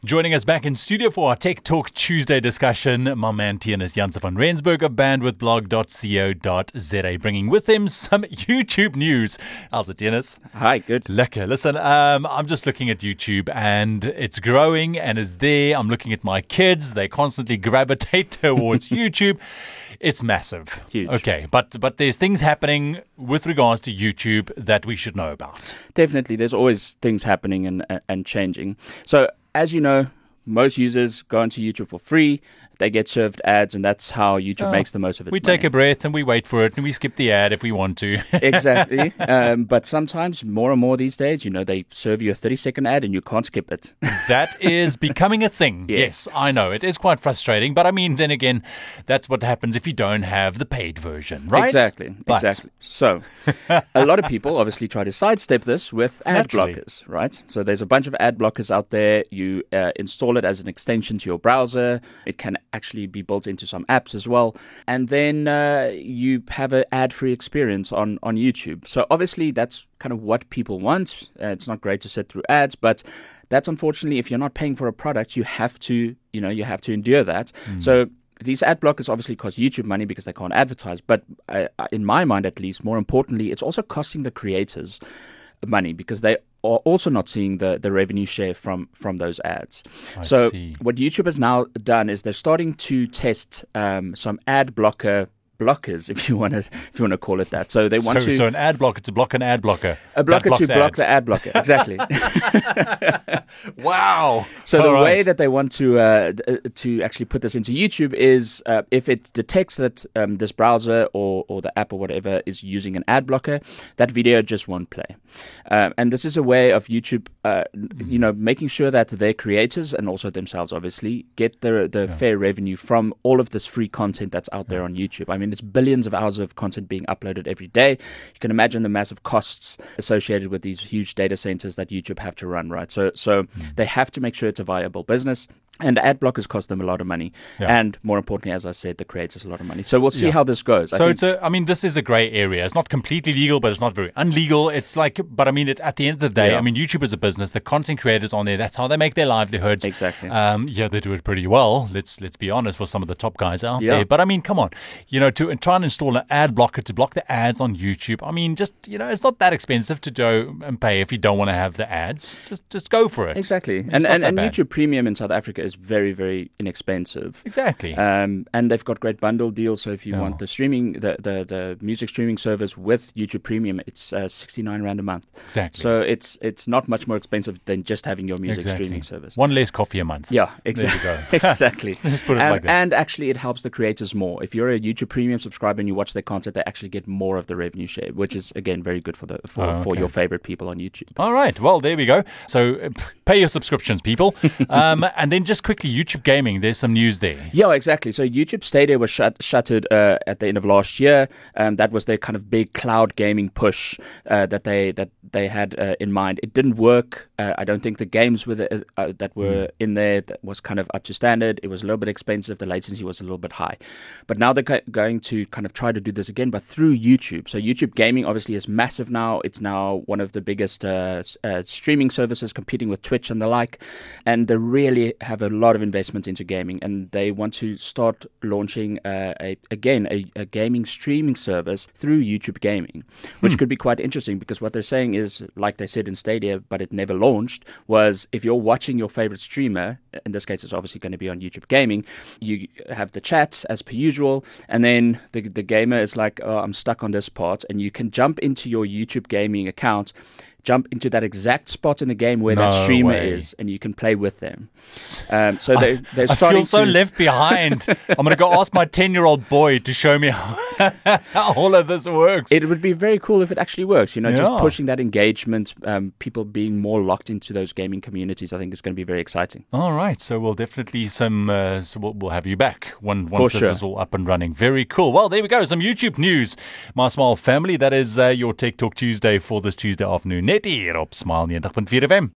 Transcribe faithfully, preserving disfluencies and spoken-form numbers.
Joining us back in studio for our Tech Talk Tuesday discussion, my man Tianus Janse van Rensburg of bandwidth blog dot co dot za, bringing with him some YouTube news. How's it, Tianus? Hi, good. Lekker. Listen, um, I'm just looking at YouTube and it's growing and is there. I'm looking at my kids. They constantly gravitate towards YouTube. It's massive. Huge. Okay, but but there's things happening with regards to YouTube that we should know about. Definitely, there's always things happening and and changing. So, as you know, most users go onto YouTube for free. They get served ads, and that's how YouTube Oh, makes the most of its We money. take a breath and we wait for it and we skip the ad if we want to. Exactly. Um, but sometimes, more and more these days, you know, they serve you a thirty-second ad and you can't skip it. That is becoming a thing. Yeah. Yes, I know. It is quite frustrating. But I mean, then again, that's what happens if you don't have the paid version, right? Exactly. But- Exactly. So, a lot of people obviously try to sidestep this with ad Naturally. blockers, right? So, there's a bunch of ad blockers out there. You uh, install it as an extension to your browser. It can actually be built into some apps as well. And then uh, you have an ad-free experience on, on YouTube. So, obviously, that's kind of what people want. Uh, it's not great to sit through ads, but that's unfortunately, if you're not paying for a product, you have to, you know, you have to endure that. So, these ad blockers obviously cost YouTube money because they can't advertise. But uh, in my mind, at least, more importantly, it's also costing the creators money because they are also not seeing the, the revenue share from, from those ads. I so see. what YouTube has now done is they're starting to test um, some ad blocker blockers, if you want to if you want to call it that. So they want So, to so an ad blocker to block an ad blocker. a blocker that to blocks block ads. the ad blocker. Exactly. Wow. So All the right. way that they want to uh, d- uh, to actually put this into YouTube is uh, if it detects that um, this browser or, or the app or whatever is using an ad blocker, that video just won't play. Um, and this is a way of YouTube, uh, you know, making sure that their creators and also themselves, obviously, get the the fair revenue from all of this free content that's out there on YouTube. I mean, it's billions of hours of content being uploaded every day. You can imagine the massive costs associated with these huge data centers that YouTube have to run, right? So, so they have to make sure it's a viable business. And ad blockers cost them a lot of money. Yeah. And more importantly, as I said, the creators a lot of money. So we'll see Yeah. how this goes. I So think- it's a, I mean, this is a grey area. It's not completely legal, but it's not very unlegal. It's like, but I mean, it, at the end of the day, Yeah. I mean, YouTube is a business. The content creators on there, that's how they make their livelihoods. Exactly. Um, yeah, they do it pretty well. Let's let's be honest for some of the top guys out Yeah. there. But I mean, come on, you know, to try and install an ad blocker to block the ads on YouTube. I mean, just you know, it's not that expensive to go and pay if you don't want to have the ads. Just just go for it. Exactly. It's And not and, that and bad. YouTube Premium in South Africa is very, very inexpensive. Exactly. Um, and they've got great bundle deals. So if you Yeah. want the streaming, the, the, the music streaming service with YouTube Premium, it's uh, sixty-nine rand a month. exactly. So it's it's not much more expensive than just having your music exactly. streaming service. One less coffee a month. Yeah, There you exactly. go. exactly. Let's put it Um, like that. and actually, it helps the creators more. If you're a YouTube Premium subscriber and you watch their content, they actually get more of the revenue share, which is again very good for the for, Oh, for okay. your favorite people on YouTube. All right. Well, there we go. So uh, p- pay your subscriptions, people. um, and then just quickly, YouTube Gaming. There's some news there. Yeah, exactly. So YouTube Stadia was shut, shuttered uh, at the end of last year. Um, that was their kind of big cloud gaming push uh, that they that they had uh, in mind. It didn't work. Uh, I don't think the games with it, uh, that were in there that was kind of up to standard. It was a little bit expensive. The latency was a little bit high. But now they're go- going to kind of try to do this again, but through YouTube. So YouTube Gaming obviously is massive now. It's now one of the biggest uh, s- uh, streaming services, competing with Twitch and the like. And they really have a lot of investment into gaming, and they want to start launching uh, a again a, a gaming streaming service through YouTube Gaming, which could be quite interesting because what they're saying is, like they said in Stadia, but it never launched, was if you're watching your favorite streamer, in this case it's obviously going to be on YouTube Gaming, you have the chat as per usual, and then the the gamer is like, oh, I'm stuck on this part, and you can jump into your YouTube Gaming account, jump into that exact spot in the game where that No streamer way. is, and you can play with them. Um, so they, they're I starting feel so to... left behind. I'm going to go ask my ten-year-old boy to show me how, how all of this works. It would be very cool if it actually works, you know, just Yeah. pushing that engagement, um, people being more locked into those gaming communities. I think is going to be very exciting. all right. So we'll definitely some. Uh, so we'll, we'll have you back when, once this sure. is all up and running. Very cool. Well, there we go. Some YouTube news. My small family. That is uh, your Tech Talk Tuesday for this Tuesday afternoon. Net hier op Smile ninety point four F M.